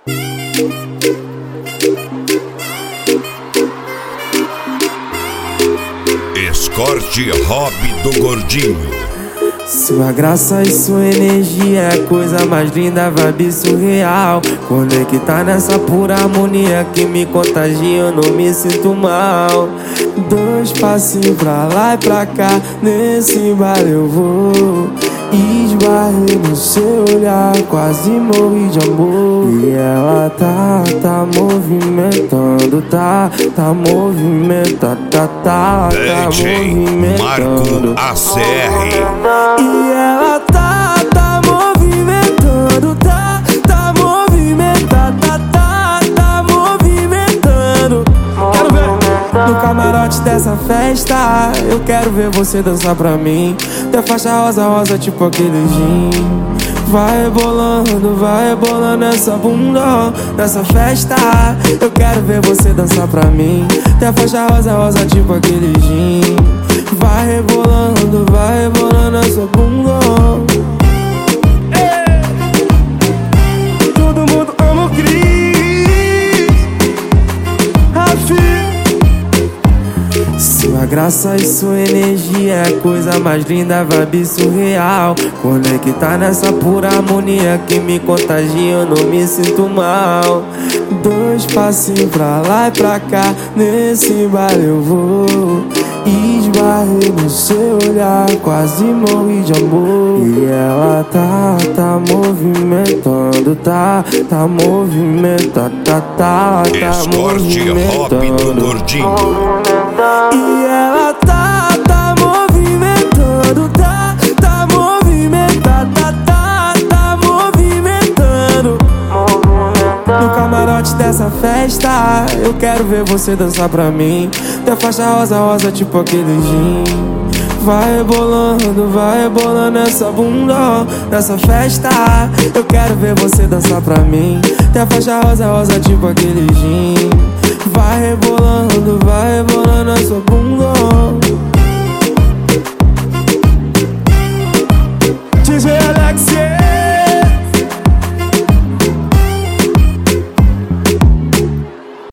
Escorte Hobby do Gordinho. Sua graça e sua energia é a coisa mais linda, vibe surreal. Conectar nessa pura harmonia que me contagia, eu não me sinto mal. Dois passinhos pra lá e pra cá, nesse bar eu vou. Esbarrei no seu olhar, quase morri de amor. E ela tá movimentando, tá movimentando, tá movimentando. Marco ACR. E ela tá movimentando, tá movimentando, tá movimentando. Quero ver no camarote dessa festa, eu quero ver você dançar pra mim. Tem faixa rosa, rosa tipo aquele gin. Vai rebolando essa bunda nessa festa. Eu quero ver você dançar pra mim. Tem faixa rosa, rosa tipo aquele gin. Vai rebolando essa bunda. Todo mundo ama o Cris, Rafi. Sua graça e sua energia é a coisa mais linda, vibe surreal. Conectar nessa pura harmonia que me contagia, eu não me sinto mal. Dois passinhos pra lá e pra cá, nesse bar eu vou. Esbarrei no seu olhar, quase morri de amor. E ela tá movimentando, tá movimentando, tá Escorte Hobby do Gordinho. E ela tá movimentando, tá movimentando, tá movimentando. No camarote dessa festa, eu quero ver você dançar pra mim. Tem faixa rosa, rosa tipo aquele gin. Vai rebolando essa bunda nessa festa. Eu quero ver você dançar pra mim. Tem faixa rosa, rosa tipo aquele gin. Vai rebolando essa bunda. DJ Alexia.